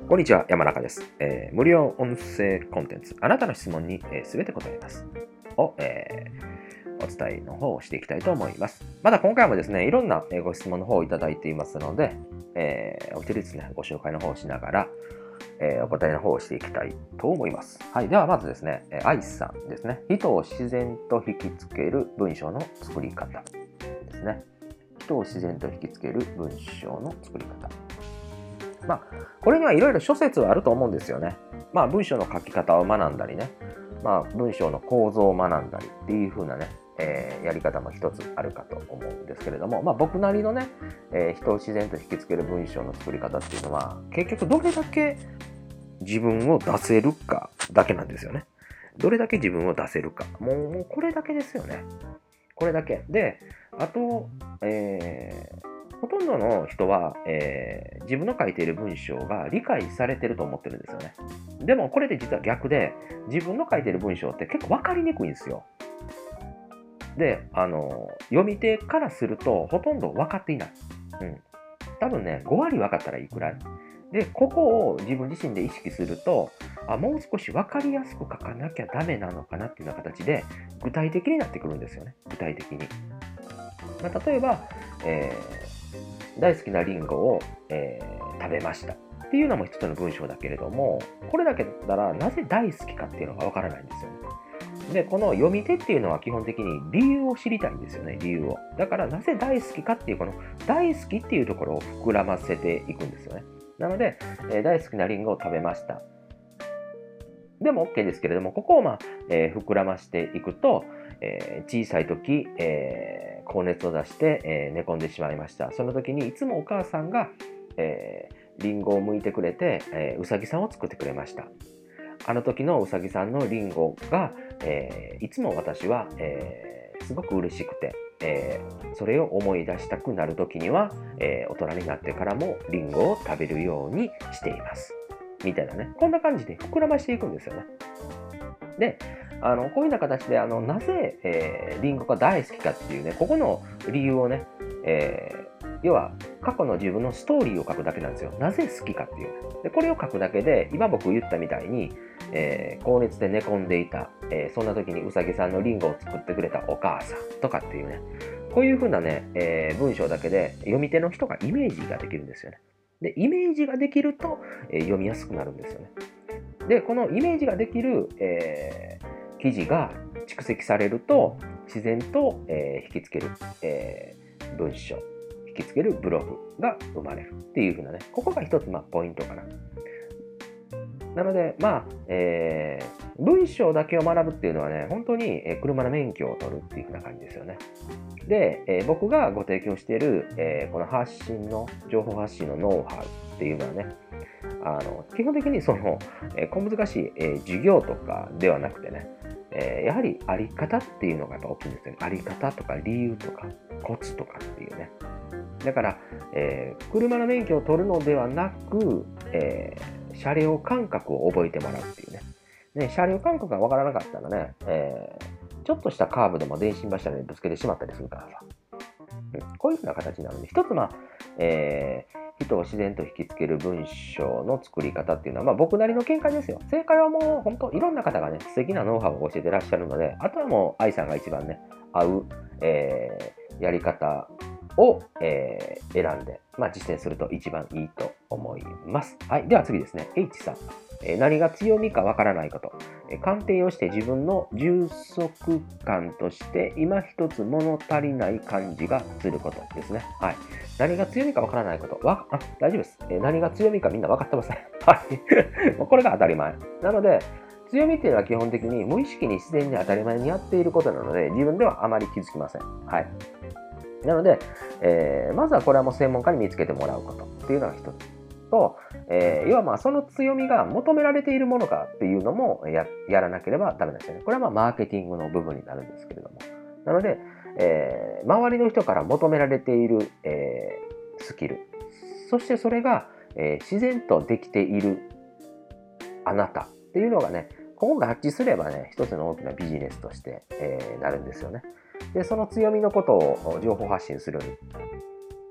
こんにちは、山中です。無料音声コンテンツ、あなたの質問にすべて答えますを、お伝えの方をしていきたいと思います。まだ今回もですね、いろんなご質問の方をいただいていますので、お一人ずつね、ご紹介の方をしながら、お答えの方をしていきたいと思います。はい、ではまずですね、愛さんですね。人を自然と引きつける文章の作り方ですね。人を自然と引きつける文章の作り方。これにはいろいろ諸説はあると思うんですよね。文章の書き方を学んだりね、文章の構造を学んだりっていう風なね、やり方も一つあるかと思うんですけれども、僕なりのね、人を自然と引きつける文章の作り方っていうのは、結局どれだけ自分を出せるかだけなんですよね。どれだけ自分を出せるか。もうこれだけですよね。これだけ。で、あと、ほとんどの人は、自分の書いている文章が理解されてると思ってるんですよね。でもこれで実は逆で、自分の書いている文章って結構分かりにくいんですよ。で、読み手からするとほとんど分かっていない。多分ね、5割分かったらいいくらい。で、ここを自分自身で意識すると、もう少し分かりやすく書かなきゃダメなのかなっていうような形で、具体的になってくるんですよね。具体的に。例えば、大好きなリンゴを、食べましたっていうのも一つの文章だけれども、これだけだったらなぜ大好きかっていうのがわからないんですよね。で、この読み手っていうのは基本的に理由を知りたいんですよね、理由を。だからなぜ大好きかっていうこの大好きっていうところを膨らませていくんですよね。なので、大好きなリンゴを食べました。でも OK ですけれども、ここを膨らましていくと、小さい時、高熱を出して、寝込んでしまいました。その時にいつもお母さんが、リンゴを剥いてくれて、うさぎさんを作ってくれました。あの時のうさぎさんのリンゴが、いつも私は、すごく嬉しくて、それを思い出したくなる時には、大人になってからもリンゴを食べるようにしています。みたいなね。こんな感じで膨らましていくんですよね。で、こういうような形で、なぜ、リンゴが大好きかっていうね、ここの理由をね、要は過去の自分のストーリーを書くだけなんですよ。なぜ好きかっていう。で、これを書くだけで、今僕言ったみたいに、高熱で寝込んでいた、そんな時にうさぎさんのリンゴを作ってくれたお母さんとかっていうね、こういう風なね、文章だけで読み手の人がイメージができるんですよね。で、イメージができると、読みやすくなるんですよね。で、このイメージができる、記事が蓄積されると、自然と、引きつける、文章、引きつけるブログが生まれるっていう風なね、ここが一つポイントかな。なので、文章だけを学ぶっていうのはね、本当に車の免許を取るっていう風な感じですよね。で、僕がご提供している、この情報発信のノウハウっていうのはね、基本的に小難しい、授業とかではなくてね、やはりあり方っていうのがやっぱ大きいんですよね。あり方とか理由とかコツとかっていうね。だから、車の免許を取るのではなく、車両感覚を覚えてもらうっていうね。車両感覚がわからなかったらね、ちょっとしたカーブでも電信柱にぶつけてしまったりするからさ。こういうふうな形になるんで、一つ人を自然と引きつける文章の作り方っていうのは、僕なりの見解ですよ。正解はもう本当いろんな方がね、素敵なノウハウを教えてらっしゃるので、あとはもう愛さんが一番ね、合う、やり方を、選んで、実践すると一番いいと思います。はい。では次ですね。H さん。何が強みかわからないこと。鑑定をして自分の充足感として今一つ物足りない感じがすることですね。はい。何が強みかわからないこと。大丈夫です。何が強みかみんな分かってますね。はい。これが当たり前。なので、強みっていうのは基本的に無意識に自然に当たり前にやっていることなので、自分ではあまり気づきません。はい。なので、まずはこれはもう専門家に見つけてもらうことっていうのが一つと、要はその強みが求められているものかっていうのもやらなければダメなんですよね。これはマーケティングの部分になるんですけれども。なので、周りの人から求められている、スキル、そしてそれが、自然とできているあなたっていうのがね、ここが合致すればね、一つの大きなビジネスとして、なるんですよね。で、その強みのことを情報発信する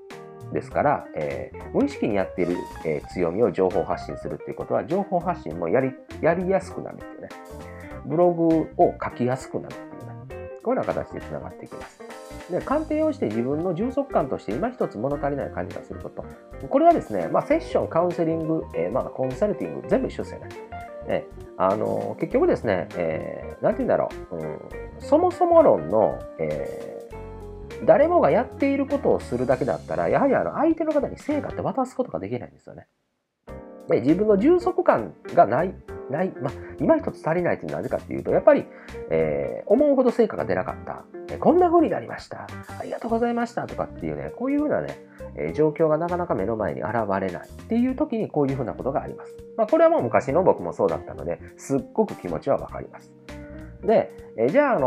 ですから、無意識にやっている、強みを情報発信するっていうことは、情報発信もやりやすくなるっていうね。ブログを書きやすくなるっていうね。こういうような形でつながっていきます。で、鑑定をして自分の充足感として今一つ物足りない感じがすること。これはですね、セッション、カウンセリング、コンサルティング、全部一緒ですよね。結局ですね、なんて言うんだろう、そもそも論の、誰もがやっていることをするだけだったら、やはり相手の方に成果って渡すことができないんですよね。で、自分の充足感がない今一つ足りないというのはなぜかっていうと、やっぱり、思うほど成果が出なかった、こんな風になりました、ありがとうございましたとかっていうね、こういう風なね、状況がなかなか目の前に現れないっていう時にこういう風なことがあります。これはもう昔の僕もそうだったので、すっごく気持ちはわかります。で、じゃあ、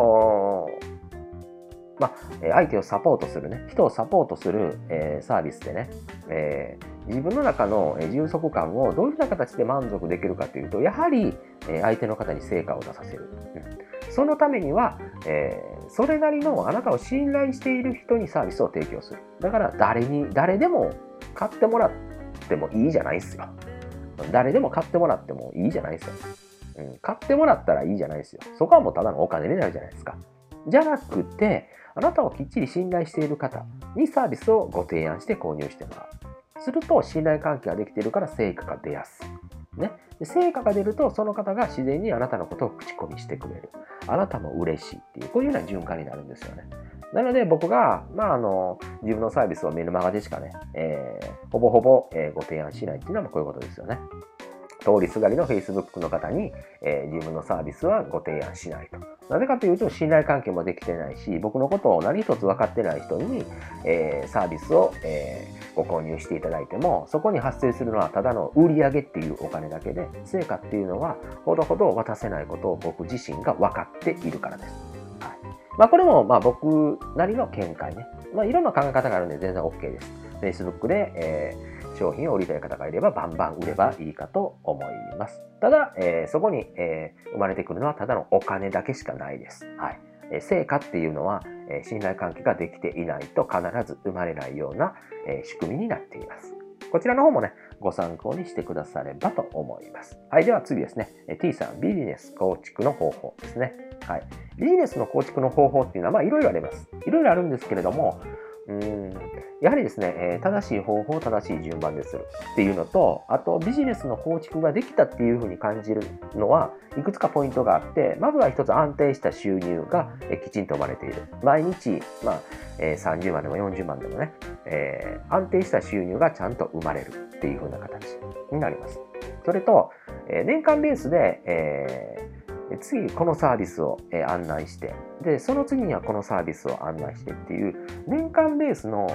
相手をサポートするね、人をサポートする、サービスでね、自分の中の充足感をどういうふうな形で満足できるかというと、やはり相手の方に成果を出させる。そのためには、それなりのあなたを信頼している人にサービスを提供する。だから誰でも買ってもらってもいいじゃないですよ。誰でも買ってもらってもいいじゃないですよ。買ってもらったらいいじゃないですよ。そこはもうただのお金になるじゃないですか。じゃなくて、あなたをきっちり信頼している方にサービスをご提案して購入してもらう。すると信頼関係ができているから成果が出やすい。ね。で、成果が出るとその方が自然にあなたのことを口コミしてくれる。あなたも嬉しいっていう、こういうような循環になるんですよね。なので僕が、自分のサービスをメルマガでしかね、ほぼほぼ、ご提案しないっていうのはこういうことですよね。通りすがりの Facebook の方に、自分のサービスはご提案しないと。なぜかというと信頼関係もできてないし、僕のことを何一つ分かってない人に、サービスを、ご購入していただいても、そこに発生するのはただの売上っていうお金だけで、成果っていうのはほどほど渡せないことを僕自身が分かっているからです。はい。これも僕なりの見解ね。いろんな考え方があるんで全然 OK です。Facebook で、商品を売りたい方がいればバンバン売ればいいかと思います。ただ、そこに、生まれてくるのはただのお金だけしかないです。はい。成果っていうのは、信頼関係ができていないと必ず生まれないような、仕組みになっています。こちらの方もね、ご参考にしてくださればと思います。はい。では次ですね。T さん、ビジネス構築の方法ですね。はい。ビジネスの構築の方法っていうのはいろいろあります。いろいろあるんですけれども、やはりですね、正しい方法、正しい順番でするっていうのと、あとビジネスの構築ができたっていうふうに感じるのはいくつかポイントがあって、まずは一つ安定した収入がきちんと生まれている。毎日、30万でも40万でもね、安定した収入がちゃんと生まれるっていうふうな形になります。それと、年間ベースで、次このサービスを案内して、でその次にはこのサービスを案内してっていう年間ベースの、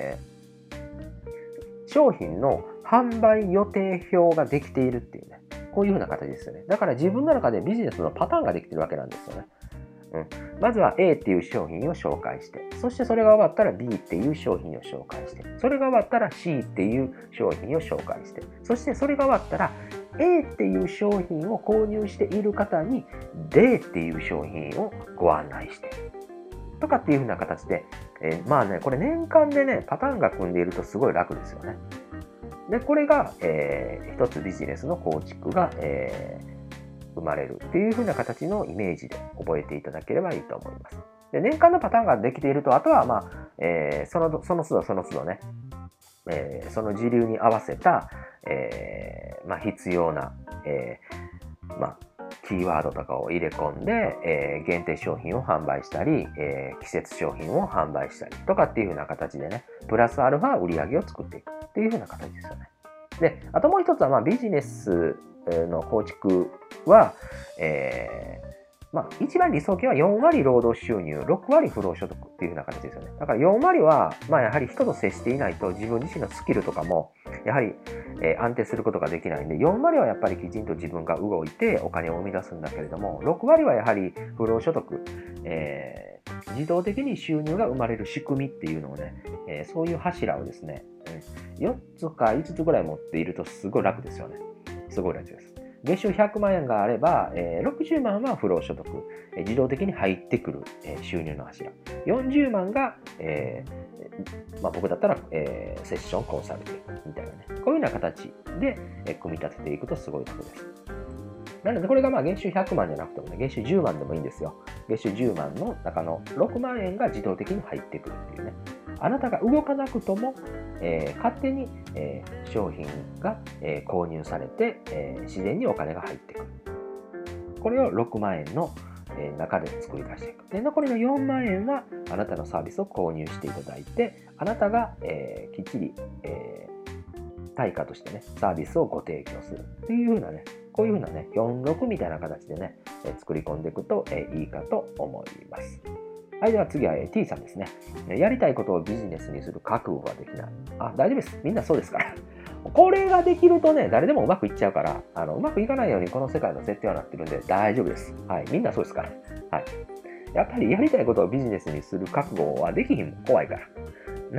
商品の販売予定表ができているっていうね、こういうふうな形ですよね。だから自分の中でビジネスのパターンができてるわけなんですよね。まずは A っていう商品を紹介して、そしてそれが終わったら B っていう商品を紹介して、それが終わったら C っていう商品を紹介して、そしてそれが終わったら A っていう商品を購入している方に D っていう商品をご案内してとかっていう風な形で、これ年間でねパターンが組んでいるとすごい楽ですよね。でこれが、一つビジネスの構築が、生まれるっていう風な形のイメージで覚えていただければいいと思います。で年間のパターンができていると、あとはその都度ね、その時流に合わせた、必要な、キーワードとかを入れ込んで、限定商品を販売したり、季節商品を販売したりとかっていう風な形でね、プラスアルファ売り上げを作っていくっていう風な形ですよね。で、あともう一つはビジネスの構築は、一番理想形は4割労働収入、6割不労所得っていう風な形ですよね。だから4割は、やはり人と接していないと自分自身のスキルとかも、やはり、安定することができないんで、4割はやっぱりきちんと自分が動いてお金を生み出すんだけれども、6割はやはり不労所得、自動的に収入が生まれる仕組みっていうのをね、そういう柱をですね、4つか5つぐらい持っているとすごい楽ですよね。すごい楽です。 月収100万円があれば、60万は不労所得、自動的に入ってくる、収入の柱。40万が、僕だったら、セッションコンサルティングみたいなね、こういうような形で、組み立てていくとすごい楽です。なので、これが月収100万じゃなくてもね、月収10万でもいいんですよ。月収10万の中の6万円が自動的に入ってくるっていうね。あなたが動かなくとも、勝手に、商品が、購入されて、自然にお金が入ってくる。これを6万円の、中で作り出していく。で、残りの4万円はあなたのサービスを購入していただいて、あなたが、きっちり、対価としてね、サービスをご提供するっていう風なね、こういう風なね、46みたいな形でね、作り込んでいくと、いいかと思います。はい、では次は T さんですね。やりたいことをビジネスにする覚悟ができない。大丈夫です。みんなそうですから。これができるとね、誰でもうまくいっちゃうから、うまくいかないようにこの世界の設定はなってるんで大丈夫です。はい、みんなそうですから。はい。やっぱりやりたいことをビジネスにする覚悟はできひんもん、怖いから。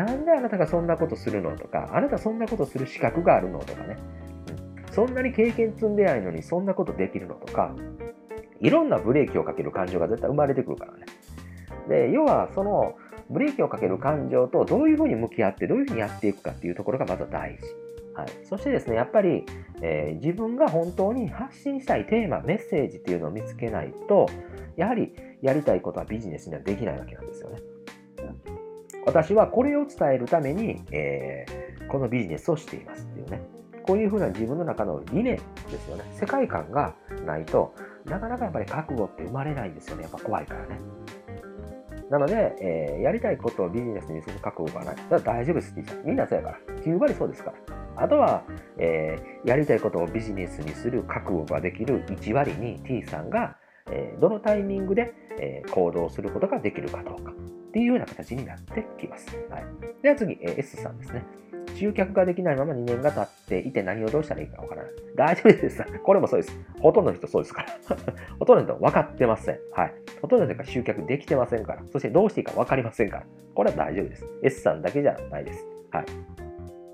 なんであなたがそんなことするのとか、あなたそんなことする資格があるのとかね。そんなに経験積んでないのにそんなことできるのとか、いろんなブレーキをかける感情が絶対生まれてくるからね。で、要はそのブレーキをかける感情とどういうふうに向き合ってどういうふうにやっていくかっていうところがまず大事。はい、そしてですね、やっぱり、自分が本当に発信したいテーマ、メッセージっていうのを見つけないと、やはりやりたいことはビジネスにはできないわけなんですよね。私はこれを伝えるために、このビジネスをしていますっていうね。こういうふうな自分の中の理念ですよね。世界観がないと、なかなかやっぱり覚悟って生まれないんですよね。やっぱ怖いからね。なので、やりたいことをビジネスにする覚悟がない。だから大丈夫です、T さん。みんなそうやから。9割そうですから。あとは、やりたいことをビジネスにする覚悟ができる1割に T さんが、どのタイミングで、行動することができるかどうかっていうような形になってきます。はい、では次、S さんですね。集客ができないまま2年が経っていて何をどうしたらいいかわからない。大丈夫です。これもそうです。ほとんどの人そうですから。ほとんどの人分かってません。はい。ほとんどの人が集客できてませんから。そしてどうしていいか分かりませんから。これは大丈夫です。S さんだけじゃないです。はい。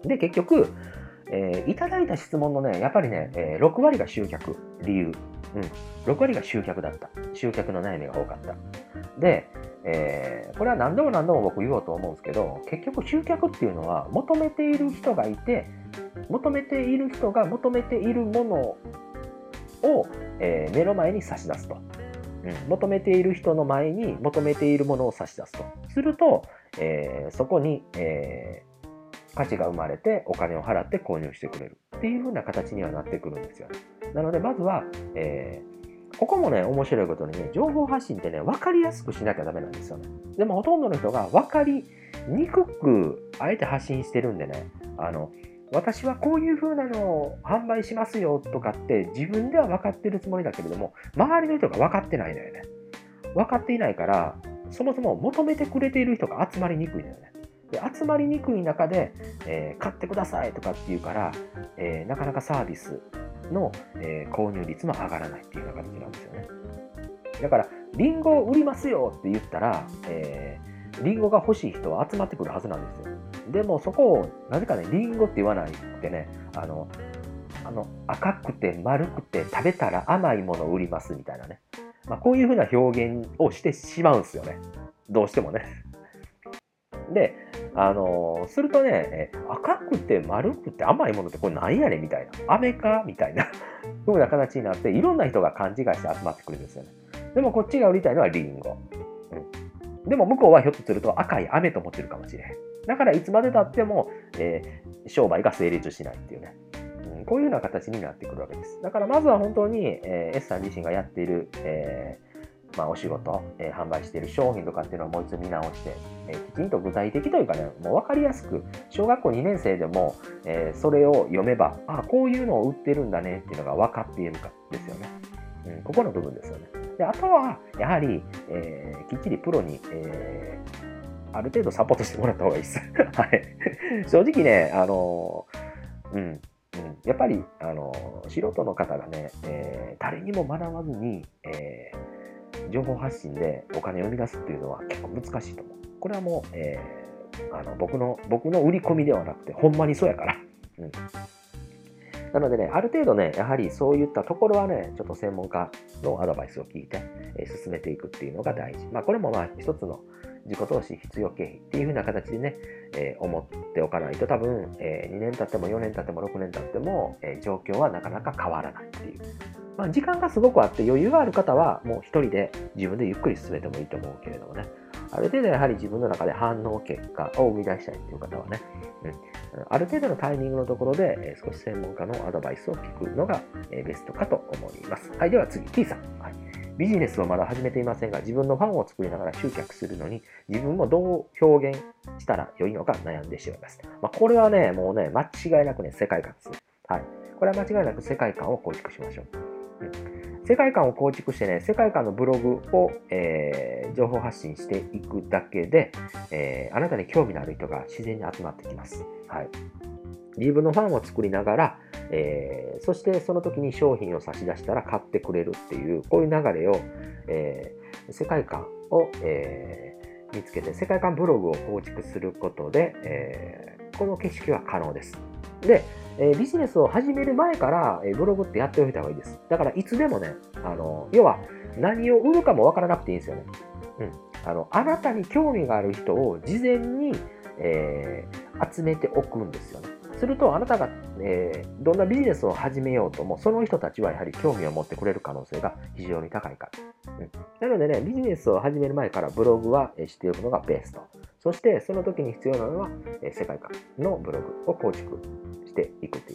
で、結局、いただいた質問のね、やっぱりね、6割が集客、理由。6割が集客だった。集客の悩みが多かった。で、これは何度も僕言おうと思うんですけど、結局集客っていうのは求めている人がいて、求めている人が求めているものを、目の前に差し出すと。求めている人の前に求めているものを差し出すと。すると、そこに、価値が生まれてお金を払って購入してくれるっていう風な形にはなってくるんですよね。なのでまずは、ここもね、面白いことにね、情報発信ってね、分かりやすくしなきゃダメなんですよね。でもほとんどの人が分かりにくくあえて発信してるんでね、私はこういう風なのを販売しますよとかって自分では分かってるつもりだけれども、周りの人が分かってないのよね。分かっていないから、そもそも求めてくれている人が集まりにくいのよね。で集まりにくい中で、買ってくださいとかっていうから、なかなかサービスの、購入率も上がらないっていうような形なんですよね。だから、リンゴを売りますよって言ったら、リンゴが欲しい人は集まってくるはずなんですよ。でもそこを、なぜかね、リンゴって言わないってね、赤くて丸くて食べたら甘いものを売りますみたいなね。こういうふうな表現をしてしまうんですよね。どうしてもね。で、するとね、赤くて丸くて甘いものってこれ何やねんみたいな。飴かみたいな風な形になって、いろんな人が勘違いして集まってくるんですよね。でもこっちが売りたいのはリンゴ。でも向こうはひょっとすると赤い飴と思ってるかもしれへん。だからいつまで経っても、商売が成立しないっていうね。こういうような形になってくるわけです。だからまずは本当に、S さん自身がやっている、お仕事、販売している商品とかっていうのをもう一度見直して、きちんと具体的というかね、もう分かりやすく、小学校2年生でも、それを読めば、こういうのを売ってるんだねっていうのが分かっているかですよね。ここの部分ですよね。であとは、やはり、きっちりプロに、ある程度サポートしてもらった方がいいです。はい。正直ね、やっぱり、素人の方がね、誰にも学ばずに、情報発信でお金を生み出すっていうのは結構難しいと思う。これはもう、僕の売り込みではなくて、ほんまにそうやから。 なのでね、ある程度ね、やはりそういったところはね、ちょっと専門家のアドバイスを聞いて、進めていくっていうのが大事。これも一つの自己投資必要経費っていう風な形でね、思っておかないと多分、2年経っても4年経っても6年経っても、状況はなかなか変わらないっていう。時間がすごくあって余裕がある方はもう一人で自分でゆっくり進めてもいいと思うけれどもね、ある程度やはり自分の中で反応結果を生み出したいっていう方はね、ある程度のタイミングのところで、少し専門家のアドバイスを聞くのが、ベストかと思います。はい、では次、T さん。ビジネスをまだ始めていませんが、自分のファンを作りながら集客するのに、自分もどう表現したら良いのか悩んでしまいます。これはね、もうね、間違いなくね、世界観ですね。はい。これは間違いなく世界観を構築しましょう。世界観を構築してね、世界観のブログを、情報発信していくだけで、あなたに興味のある人が自然に集まってきます。はい。自分のファンを作りながら、そしてその時に商品を差し出したら買ってくれるっていう、こういう流れを、世界観を、見つけて、世界観ブログを構築することで、この景色は可能です。で、ビジネスを始める前から、ブログってやっておいた方がいいです。だからいつでもね、要は何を売るかもわからなくていいんですよね。あなたに興味がある人を事前に、集めておくんですよね。するとあなたが、どんなビジネスを始めようともその人たちはやはり興味を持ってくれる可能性が非常に高いから。なのでね、ビジネスを始める前からブログはしておくのがベスト。そしてその時に必要なのは世界観のブログを構築していくっていう。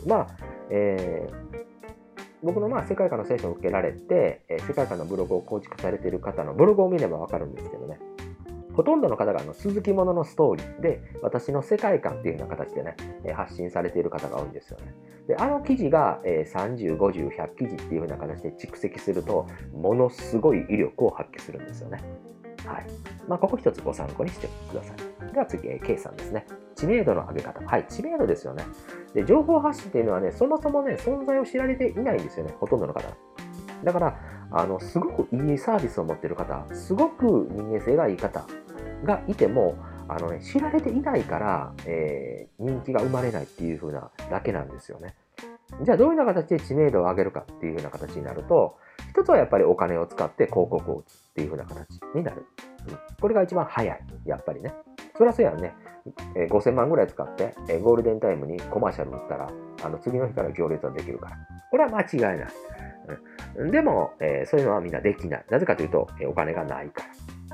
僕の世界観のセッションを受けられて、世界観のブログを構築されている方のブログを見ればわかるんですけどね。ほとんどの方が続きもののストーリーで私の世界観っていうような形でね、発信されている方が多いんですよね。で、記事が30、50、100記事っていうような形で蓄積すると、ものすごい威力を発揮するんですよね。はい。ここ一つご参考にしてください。では次、K さんですね。知名度の上げ方。はい、知名度ですよね。で、情報発信っていうのはね、そもそもね、存在を知られていないんですよね、ほとんどの方。だから、すごくいいサービスを持っている方、すごく人間性がいい方がいても、知られていないから、人気が生まれないっていう風なだけなんですよね。じゃあどういうような形で知名度を上げるかっていう風な形になると、一つはやっぱりお金を使って広告を打つっていう風な形になる。これが一番早い。やっぱりね。そりゃそうやんね。5000万ぐらい使って、ゴールデンタイムにコマーシャル打ったら、次の日から行列はできるから。これは間違いない。でも、そういうのはみんなできない。なぜかというと、お金がないから。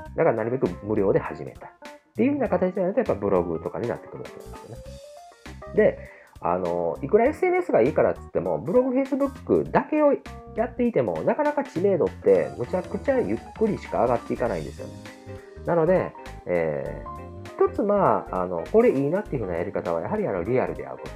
だからなるべく無料で始めたい。っていうような形になると、やっぱブログとかになってくるわけなんですよね。で、いくら SNS がいいからっつっても、ブログ、Facebook だけをやっていても、なかなか知名度ってむちゃくちゃゆっくりしか上がっていかないんですよね。なので、一つこれいいなっていう風なやり方は、やはりリアルで会うこと。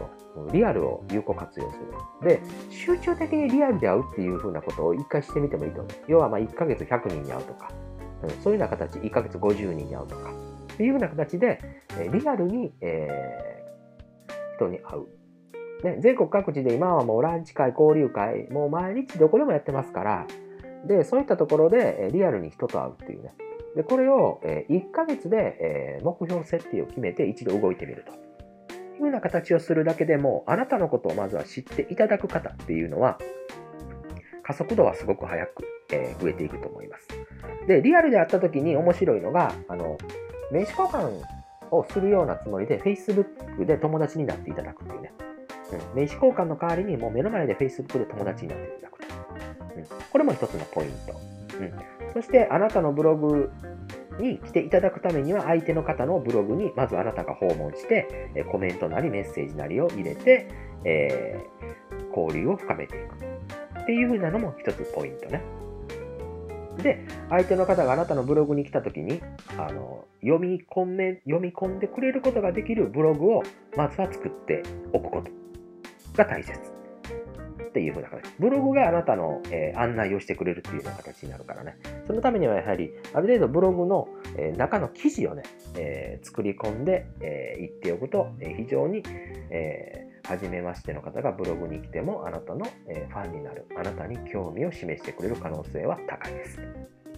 リアルを有効活用する。で、集中的にリアルで会うっていう風なことを一回してみてもいいと思う。要は1ヶ月100人に会うとか、そういうような形、1ヶ月50人に会うとか、っていう風な形で、リアルに、人に会う。ね、全国各地で今はもうランチ会、交流会、もう毎日どこでもやってますから、で、そういったところでリアルに人と会うっていうね。で、これを1ヶ月で目標設定を決めて一度動いてみるというような形をするだけでも、あなたのことをまずは知っていただく方っていうのは、加速度はすごく早く増えていくと思います。で、リアルで会った時に面白いのが、名刺交換をするようなつもりで Facebook で友達になっていただくっていうね。名刺交換の代わりにもう目の前で Facebook で友達になっていただくと。これも一つのポイント。そしてあなたのブログに来ていただくためには相手の方のブログにまずあなたが訪問してコメントなりメッセージなりを入れて、交流を深めていくっていう風なのも一つポイントね。で、相手の方があなたのブログに来た時に読み込んでくれることができるブログをまずは作っておくことが大切っていう風な形。ブログがあなたの、案内をしてくれるっていうような形になるからね。そのためにはやはりある程度ブログの、中の記事をね、作り込んでいっておくと、非常に、初めましての方がブログに来てもあなたの、ファンになる、あなたに興味を示してくれる可能性は高いです。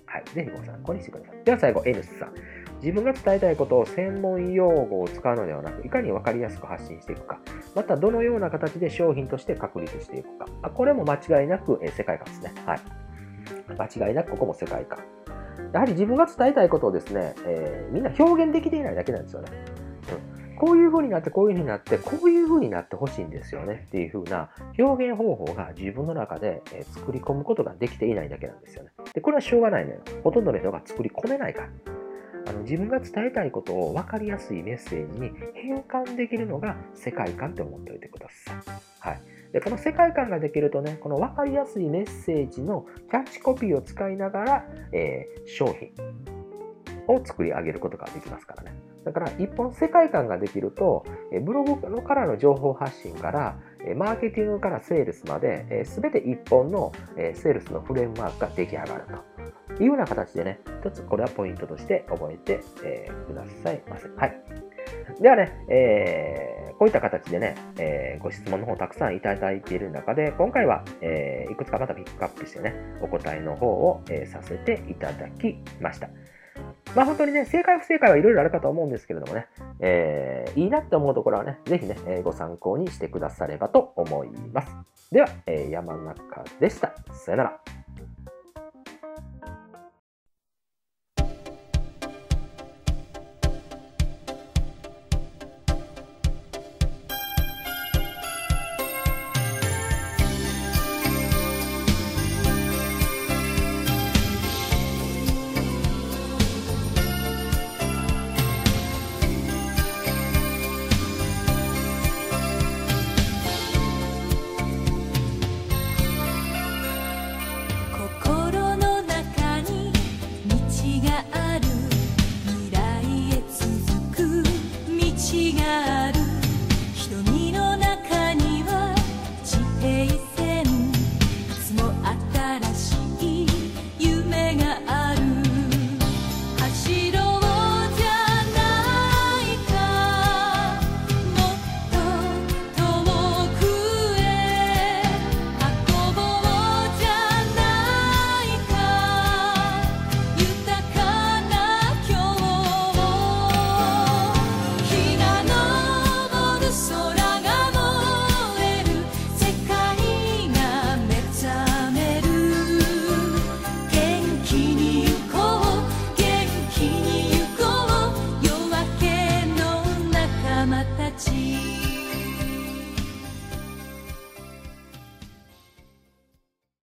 はい。ぜひご参考にしてください。では最後、N さん。自分が伝えたいことを専門用語を使うのではなく、いかに分かりやすく発信していくか、またどのような形で商品として確立していくか。これも間違いなく世界観ですね。はい。間違いなくここも世界観。やはり自分が伝えたいことをですね、みんな表現できていないだけなんですよね。こういう風になって、こういう風になって、こういう風になってほしいんですよねっていう風な表現方法が自分の中で作り込むことができていないだけなんですよね。で、これはしょうがないのよ。ほとんどの人が作り込めないから。自分が伝えたいことを分かりやすいメッセージに変換できるのが世界観って思っておいてください。はい。で、この世界観ができるとね、この分かりやすいメッセージのキャッチコピーを使いながら、商品を作り上げることができますからね。だから一本世界観ができると、ブログからの情報発信から、マーケティングからセールスまで、すべて一本のセールスのフレームワークが出来上がるというような形でね、一つこれはポイントとして覚えて、くださいませ。はい。ではね、こういった形でね、ご質問の方たくさんいただいている中で、今回は、いくつかまたピックアップしてね、お答えの方を、させていただきました。まあ本当にね、正解不正解はいろいろあるかと思うんですけれどもね、いいなって思うところはね、ぜひね、ご参考にしてくださればと思います。では、山中でした。さよなら。